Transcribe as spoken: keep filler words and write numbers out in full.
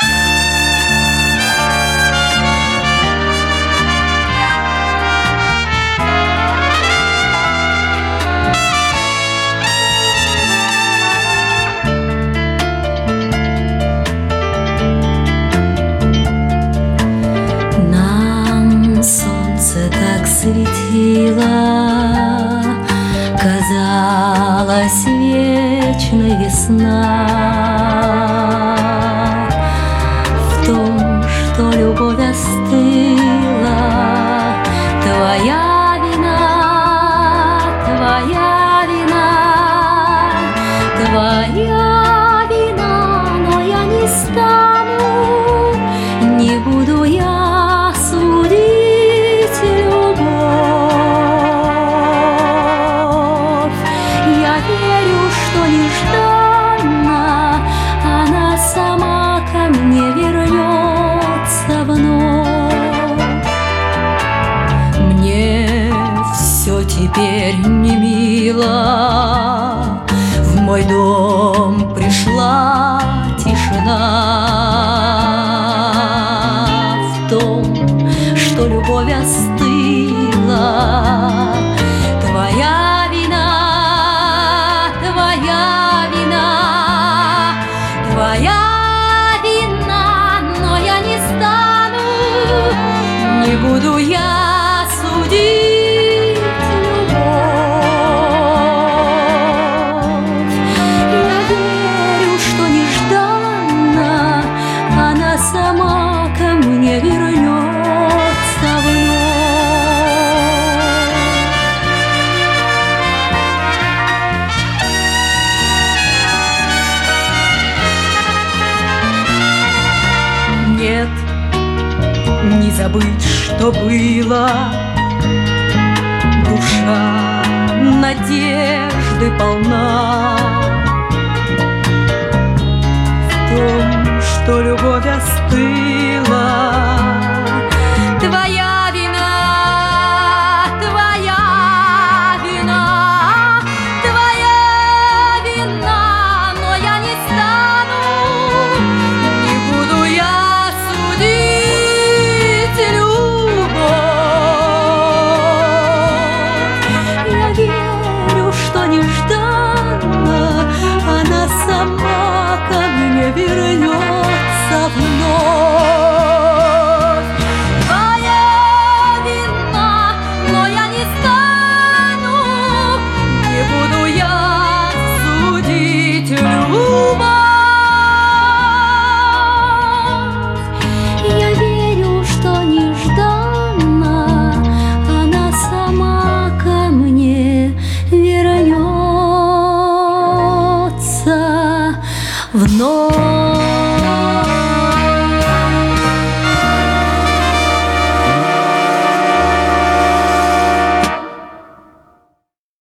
Светило, казалась вечной весна. В том, что любовь остыла, твоя вина, твоя вина, твоя вина, но я не стану, не буду я судить. Нежданно она сама ко мне вернется вновь. Мне все теперь не мило, в мой дом пришла тишина. В том, что любовь остыла, твоя вина, твоя вина, твоя вина, но я не стану, не буду я судить любовь. Я верю, что нежданно она сама ко мне вернется вновь. Нет, не забыть, что было. Душа надежды полна. В том, что любовь остыла, твоя вина, твоя вина, твоя вина, но я не стану, не буду я судить любовь. Я верю, что нежданно она сама ко мне вернется вновь. Твоя вина, но я не стану, не буду я судить любовь. Я верю, что нежданно она сама ко мне вернется вновь.